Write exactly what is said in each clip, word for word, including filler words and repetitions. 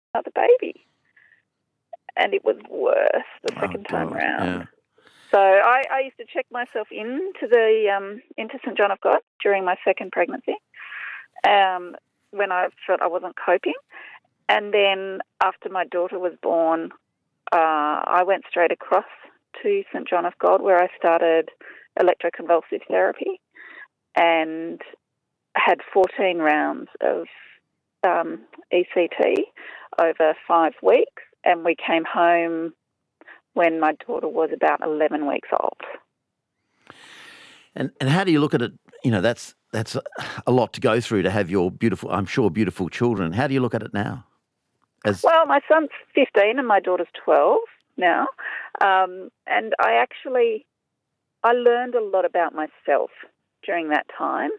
another baby. And it was worse the second oh, time God. round. Yeah. So I, I used to check myself into the um, into St John of God during my second pregnancy um, when I felt I wasn't coping. And then after my daughter was born, uh, I went straight across to St John of God where I started electroconvulsive therapy and had fourteen rounds of um, E C T over five weeks. And we came home when my daughter was about eleven weeks old. And and how do you look at it? You know, that's that's a lot to go through to have your beautiful, I'm sure, beautiful children. How do you look at it now? As Well, my son's fifteen and my daughter's twelve now. Um, and I actually, I learned a lot about myself during that time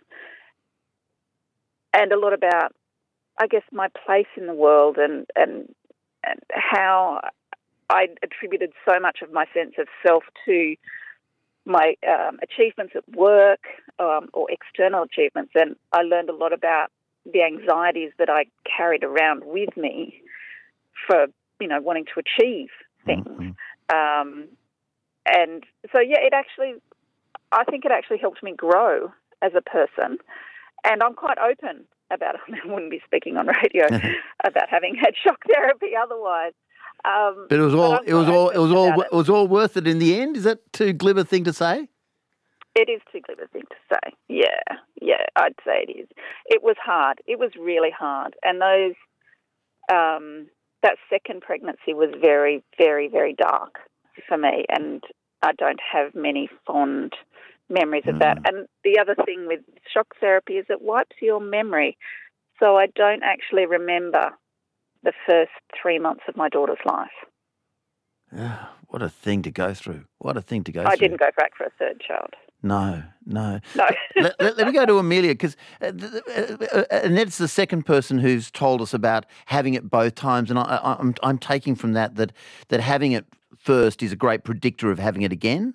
and a lot about, I guess, my place in the world and, and, and how I attributed so much of my sense of self to my um, achievements at work um, or external achievements. And I learned a lot about the anxieties that I carried around with me for, you know, wanting to achieve things. Mm-hmm. Um, and so, yeah, it actually, I think it actually helped me grow as a person. And I'm quite open about it. I wouldn't be speaking on radio about having had shock therapy otherwise. Um, but it was all it was all it was all it. it was all worth it in the end. Is that too glib a thing to say? It is too glib a thing to say. Yeah, yeah, I'd say it is. It was hard. It was really hard, and those um, that second pregnancy was very, very, very dark for me, and I don't have many fond memories of Mm. that. And the other thing with shock therapy is it wipes your memory, so I don't actually remember the first three months of my daughter's life. Yeah, what a thing to go through. What a thing to go I through. didn't go back for a third child. No, no. No. let, let, let me go to Amelia, because uh, uh, uh, Annette's the second person who's told us about having it both times, and I, I, I'm, I'm taking from that, that that having it first is a great predictor of having it again.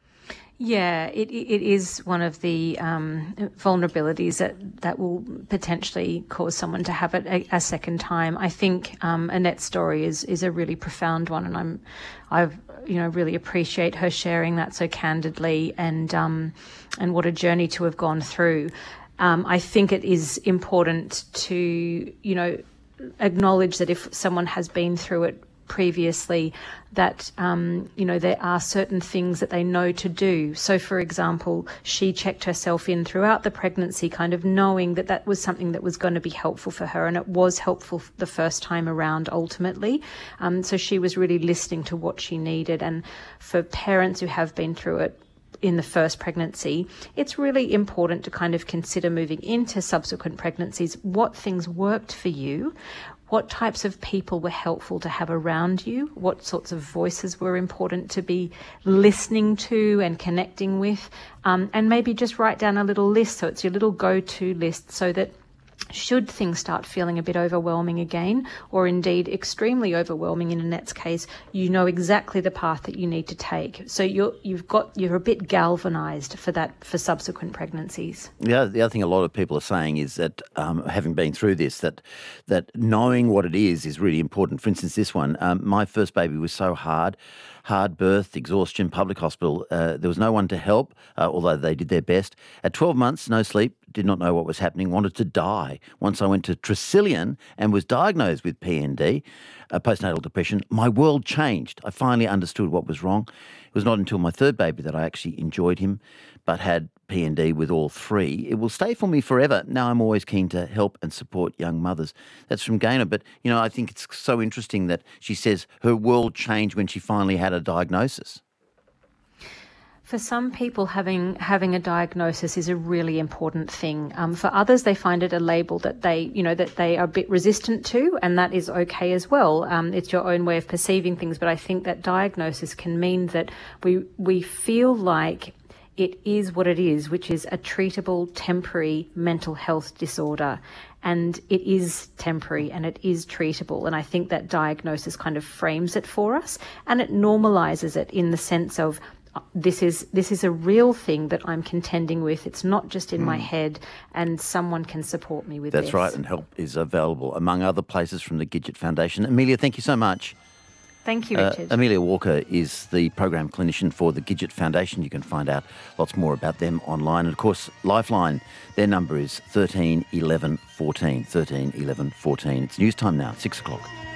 Yeah, it it is one of the um, vulnerabilities that, that will potentially cause someone to have it a, a second time. I think um, Annette's story is is a really profound one, and I'm I've you know really appreciate her sharing that so candidly, and um, and what a journey to have gone through. Um, I think it is important to you know acknowledge that if someone has been through it previously, that um, you know there are certain things that they know to do. So, for example, she checked herself in throughout the pregnancy, kind of knowing that that was something that was going to be helpful for her, and it was helpful the first time around ultimately. Um, so she was really listening to what she needed. And for parents who have been through it in the first pregnancy, it's really important to kind of consider moving into subsequent pregnancies what things worked for you, what types of people were helpful to have around you, what sorts of voices were important to be listening to and connecting with, um, and maybe just write down a little list so it's your little go-to list, so that should things start feeling a bit overwhelming again, or indeed extremely overwhelming in Annette's case, you know exactly the path that you need to take. So you're you've got you're a bit galvanised for that for subsequent pregnancies. The other, the other thing a lot of people are saying is that, um, having been through this, that that knowing what it is is really important. For instance, this one, um, my first baby was so hard, hard birth, exhaustion, public hospital. Uh, there was no one to help, uh, although they did their best. At twelve months, no sleep, did not know what was happening, wanted to die. Once I went to Tresillian and was diagnosed with P N D, uh, postnatal depression, my world changed. I finally understood what was wrong. It was not until my third baby that I actually enjoyed him, but had P N D with all three. It will stay for me forever. Now I'm always keen to help and support young mothers. That's from Gaynor. But, you know, I think it's so interesting that she says her world changed when she finally had a diagnosis. For some people, having having a diagnosis is a really important thing. Um, for others, they find it a label that they, you know, that they are a bit resistant to, and that is okay as well. Um, it's your own way of perceiving things, but I think that diagnosis can mean that we we feel like it is what it is, which is a treatable temporary mental health disorder. And it is temporary and it is treatable. And I think that diagnosis kind of frames it for us, and it normalises it in the sense of, this is this is a real thing that I'm contending with. It's not just in mm. my head, and someone can support me with That's this. That's right, and help is available, among other places, from the Gidget Foundation. Amelia, thank you so much. Thank you, Richard. Uh, Amelia Walker is the program clinician for the Gidget Foundation. You can find out lots more about them online. And, of course, Lifeline, their number is thirteen eleven fourteen, thirteen eleven fourteen. It's news time now, six o'clock.